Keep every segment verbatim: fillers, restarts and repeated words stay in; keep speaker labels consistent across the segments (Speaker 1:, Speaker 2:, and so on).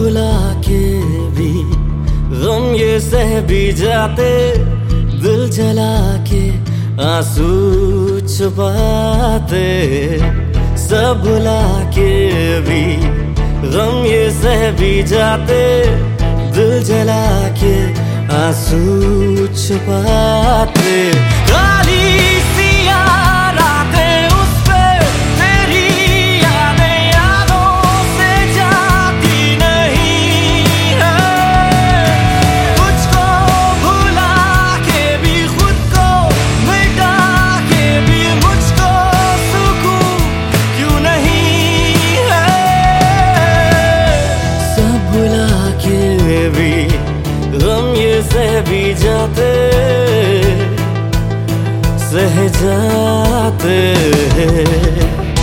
Speaker 1: भुला के भी गम ये सह भी जाते, दिल जला के आंसू छुपाते। सब भुला के भी गम ये सह भी जाते, दिल जला के आंसू छुपाते। काली सी रातें उस पे तेरी यादें यादों से जाती नहीं है। तुझको भुला के भी खुद को मिटा के भी मुझको सुकून क्यों नहीं है। सब भुला के भी गम ये सह भी जाते, सह जाते हैं।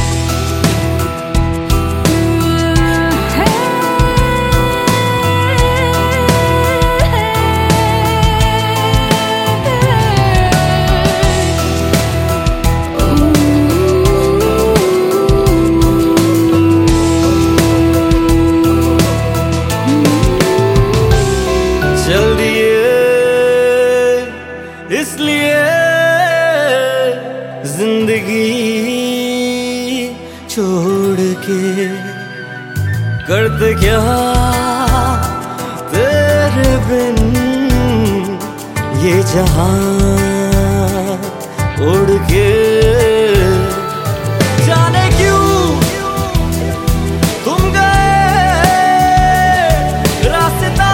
Speaker 1: चल दिए इसलिए जिंदगी छोड़ के, करते क्या तेरे बिन ये जहां उड़ के। जाने क्यों तुम गए रास्ता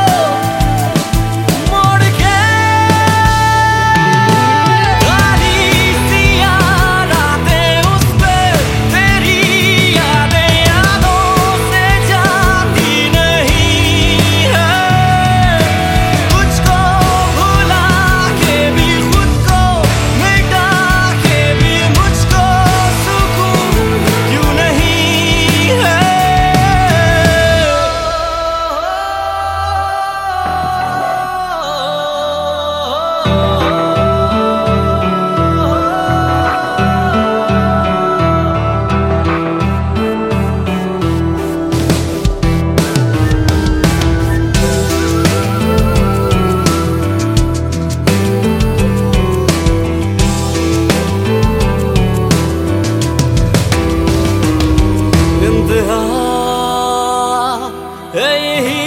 Speaker 1: है यही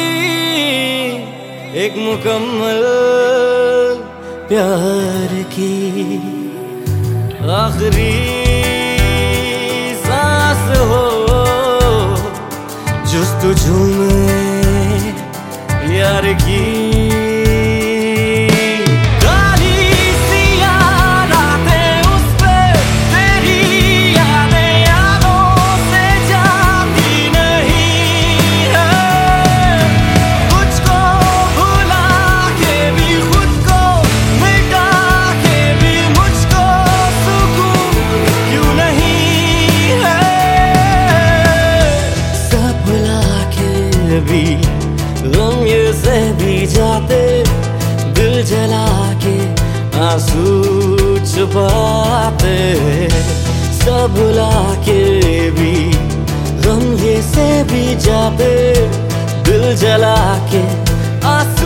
Speaker 1: एक मुकम्मल प्यार की आखिरी सांस हो, जुस्तजू में यार की। भी गम ये सह भी जाते, दिल जला के आंसू छुपाते। सब भुला के भी गम ये सह भी जाते, दिल जला के आंसू